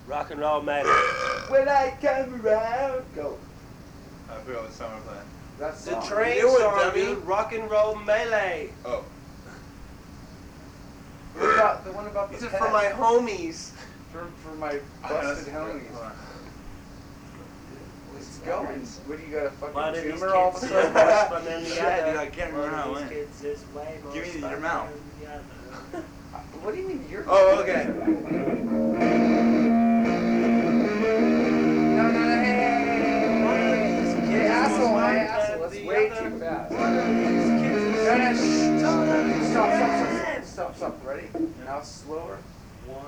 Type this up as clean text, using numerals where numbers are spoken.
Rock and roll melee. When I come around, go. I forgot what song we're playing. That's The train song, dude. Rock and roll melee. Oh. What about the one about the These are pet? for my homies. For my busted homies. It's going. What do you got a One fucking of these tumor all of a kids is sudden? worse fun than the Shit, other. dude, I can't remember how it One went. of these kids is way more Give me fun your mouth. than the other. What do you mean you're? Oh, okay. No, hey. One of these kids Hey, is asshole, more hey, fun asshole, than that's the way other. too fast. One of these kids is No, more fun stop, than the other. stop. Ready? Now slower.